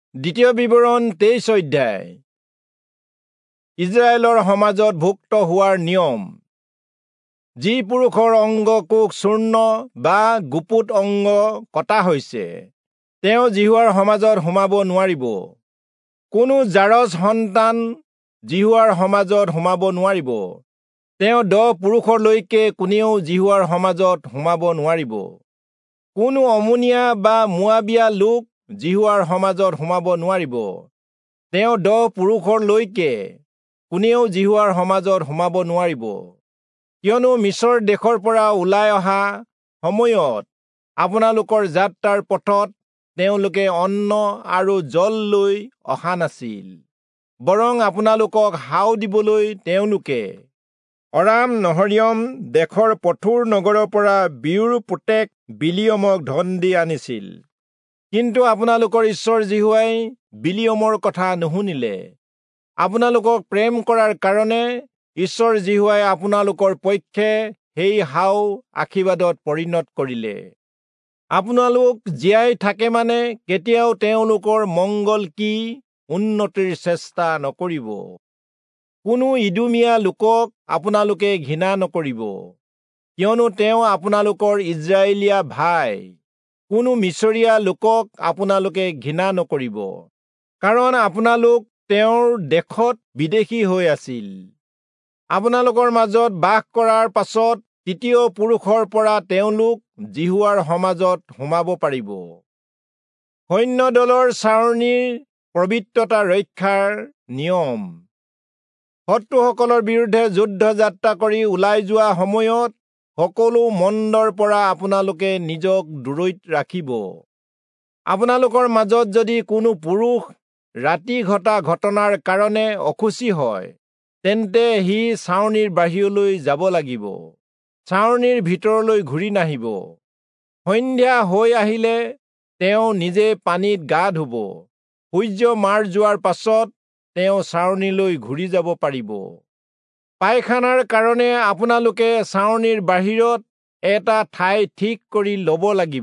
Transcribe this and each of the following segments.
দ্বিতীয় বিৱৰণ 23 অধ্যায়। ইজৰাইলৰ সমাজত ভুক্ত হোৱাৰ নিয়ম। যি পুৰুষৰ অংগকোষ চূৰ্ণ বা গুপুত অংগ কটা হৈছে, তেওঁ জিহুৱাৰ সমাজত সোমাব নোৱাৰিব। কোনো জাৰজ সন্তান জিহুৱাৰ সমাজত সোমাব নোৱাৰিব। তেওঁ 10 পুৰুষলৈকে কোনেও জিহুৱাৰ সমাজত সোমাব নোৱাৰিব। কোনো অমুনীয়া বা মোৱাবিয়া লোক জিহুৱাৰ সমাজত সোমাব নোৱাৰিব। তেওঁ 10 পুৰুষলৈকে কোনেও জিহুৱাৰ সমাজত সোমাব নোৱাৰিব। কিয়নো মিছৰ দেশৰ পৰা ওলাই অহা সময়ত আপোনালোকৰ যাত্ৰাৰ পথত তেওঁলোকে অন্ন আৰু জল লৈ অহা নাছিল, বৰং আপোনালোকক হাও দিবলৈ তেওঁলোকে অৰাম নহৰিয়ম দেশৰ পথুৰ নগৰৰ পৰা বিউৰ পুতেক বিলিয়মক ধন দি আনিছিল। কিন্তু আপোনালোকৰ ঈশ্বৰ জিহুৱাই বিলিয়মৰ কথা নুশুনিলে। আপোনালোকক প্ৰেম কৰাৰ কাৰণে ঈশ্বৰ জিহুৱাই আপোনালোকৰ পক্ষে সেই হাও আশীৰ্বাদত পৰিণত কৰিলে। আপোনালোক জীয়াই থাকে মানে কেতিয়াও তেওঁলোকৰ মংগল কি উন্নতিৰ চেষ্টা নকৰিব। কোনো ইদুমীয়া লোকক আপোনালোকে ঘৃণা নকৰিব, কিয়নো তেওঁ আপোনালোকৰ ইজৰাইলীয়া ভাই। কোনো মিছৰীয়া লোকক আপোনালোকে ঘৃণা নকৰিব, কাৰণ আপোনালোক তেওঁৰ দেশত বিদেশী হৈ আছিল। আপোনালোকৰ মাজত বাস কৰাৰ পাছত তৃতীয় পুৰুষৰ পৰা তেওঁলোক জিহুৱাৰ সমাজত সোমাব পাৰিব। সৈন্যদলৰ ছাউনীৰ পবিত্ৰতা ৰক্ষাৰ নিয়ম। শত্ৰুসকলৰ বিৰুদ্ধে যুদ্ধ যাত্ৰা কৰি ওলাই যোৱা সময়ত সকলো মন্দৰ পৰা আপোনালোকে নিজক দূৰৈত ৰাখিব। আপোনালোকৰ মাজত যদি কোনো পুৰুষ ৰাতি ঘটা ঘটনাৰ কাৰণে অসুচী হয়, তেন্তে সি ছাউনীৰ বাহিৰলৈ যাব লাগিব। ছাউনীৰ ভিতৰলৈ ঘূৰি নাহিব। সন্ধ্যা হৈ আহিলে তেওঁ নিজে পানীত গা ধুব। সূৰ্য মাৰ যোৱাৰ পাছত তেওঁ ছাউনীলৈ ঘূৰি যাব পাৰিব। পায়খানাৰ কাৰণে আপোনালোকে ছাউনীৰ বাহিৰত এটা ঠাই ঠিক কৰি ল'ব লাগিব।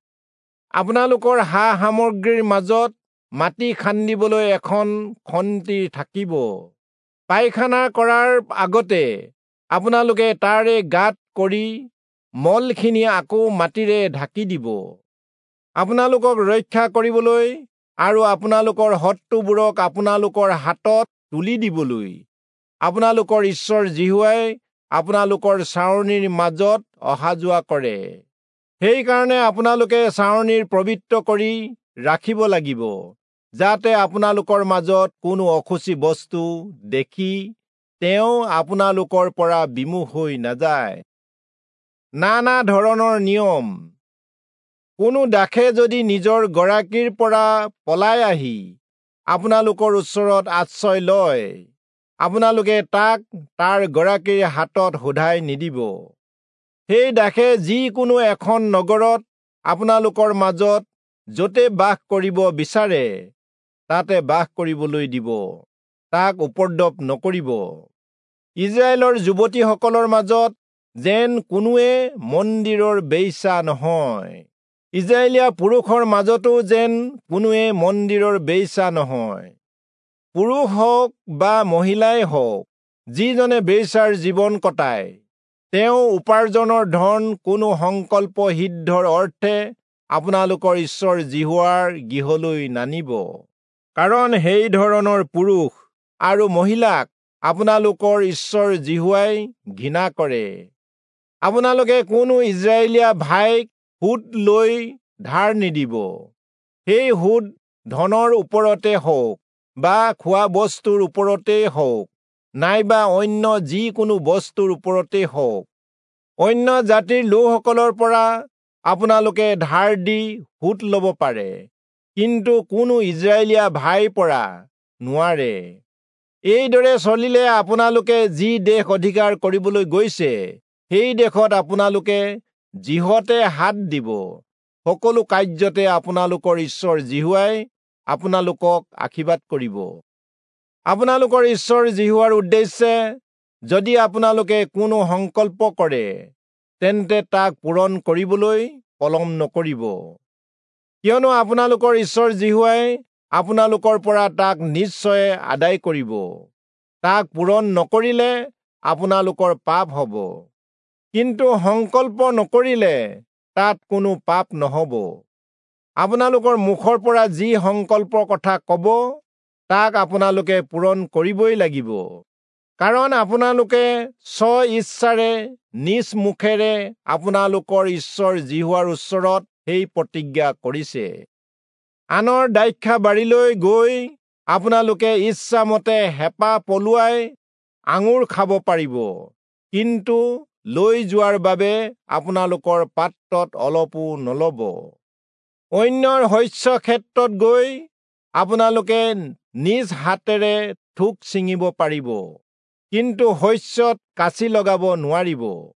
আপোনালোকৰ সা-সামগ্ৰীৰ মাজত মাটি খান্দিবলৈ এখন খন্তি থাকিব। পায়খানা কৰাৰ আগতে আপোনালোকে তাৰে গাঁত কৰি মলখিনি আকৌ মাটিৰে ঢাকি দিব। আপোনালোকক ৰক্ষা কৰিবলৈ আৰু আপোনালোকৰ শত্ৰুবোৰক আপোনালোকৰ হাতত তুলি দিবলৈ আপোনালোকৰ ঈশ্বৰ জিহুৱাই আপোনালোকৰ ছাউনীৰ মাজত অহা-যোৱা কৰে। সেইকাৰণে আপোনালোকে ছাউনীৰ পবিত্ৰ কৰি ৰাখিব লাগিব, যাতে আপোনালোকৰ মাজত কোনো অসুচি বস্তু দেখি তেওঁ আপোনালোকৰ পৰা বিমুখ হৈ নাযায়। নানা ধৰণৰ নিয়ম। কোনো দাসে যদি নিজৰ গৰাকীৰ পৰা পলাই আহি আপোনালোকৰ ওচৰত আশ্ৰয় লয়, আপোনালোকে তাক তাৰ গৰাকীৰ হাতত সোধাই নিদিব। সেই দাসে যিকোনো এখন নগৰত আপোনালোকৰ মাজত য'তে বাস কৰিব বিচাৰে তাতে বাস কৰিবলৈ দিব। তাক উপদ্ৰৱ নকৰিব। ইজৰাইলৰ যুৱতীসকলৰ মাজত যেন কোনোৱে মন্দিৰৰ বেশ্যা নহয়। ইজৰাইলীয়া পুৰুষৰ মাজতো যেন কোনোৱে মন্দিৰৰ বেশ্যা নহয়। পুৰুষ হওক বা মহিলাই হওক, যিজনে বেশ্যাৰ জীৱন কটায়, তেওঁ উপাৰ্জনৰ ধন কোনো সংকল্প সিদ্ধৰ অৰ্থে আপোনালোকৰ ঈশ্বৰ জিহুৱাৰ গৃহলৈ নানিব। কাৰণ সেই ধৰণৰ পুৰুষ আৰু মহিলাক আপোনালোকৰ ঈশ্বৰ জিহুৱাই ঘৃণা কৰে। আপোনালোকে কোনো ইজৰাইলীয়া ভাইক সুদ লৈ ধাৰ নিদিব। সেই সুদ ধনৰ ওপৰতে হওক বা খোৱা বস্তুৰ ওপৰতেই হওক, নাইবা অন্য যিকোনো বস্তুৰ ওপৰতেই হওক। অন্য জাতিৰ লোকসকলৰ পৰা আপোনালোকে ধাৰ দি সুদ ল'ব পাৰে, কিন্তু কোনো ইজৰাইলীয়া ভাইৰ পৰা নোৱাৰে। এইদৰে চলিলে আপোনালোকে যি দেশ অধিকাৰ কৰিবলৈ গৈছে, সেই দেশত আপোনালোকে যিহতে হাত দিব, সকলো কাৰ্যতে আপোনালোকৰ ঈশ্বৰ জিহুৱাই আপোনালোকক আশীৰ্বাদ কৰিব। আপোনালোকৰ ঈশ্বৰ জিহুৱাৰ উদ্দেশ্যে যদি আপোনালোকে কোনো সংকল্প কৰে, তেন্তে তাক পূৰণ কৰিবলৈ পলম নকৰিব। কিয়নো আপোনালোকৰ ঈশ্বৰ জিহুৱাই আপোনালোকৰ পৰা তাক নিশ্চয় আদায় কৰিব। তাক পূৰণ নকৰিলে আপোনালোকৰ পাপ হ'ব। কিন্তু সংকল্প নকৰিলে তাত কোনো পাপ নহ'ব। আপোনালোকৰ মুখৰ পৰা যি সংকল্পৰ কথা ক'ব, তাক আপোনালোকে পূৰণ কৰিবই লাগিব। কাৰণ আপোনালোকে স্ব-ইচ্ছাৰে নিজ মুখেৰে আপোনালোকৰ ঈশ্বৰ জিহুৱাৰ ওচৰত সেই প্ৰতিজ্ঞা কৰিছে। আনৰ দ্ৰাক্ষাবাৰীলৈ গৈ আপোনালোকে ইচ্ছামতে হেপা পলুৱাই আঙুৰ খাব পাৰিব, কিন্তু লৈ যোৱাৰ বাবে আপোনালোকৰ পাত্ৰত অলপো নল'ব। অন্যৰ শস্য ক্ষেত্ৰত গৈ আপোনালোকে নিজ হাতেৰে থোক ছিঙিব পাৰিব, কিন্তু শস্যত কাচি লগাব নোৱাৰিব।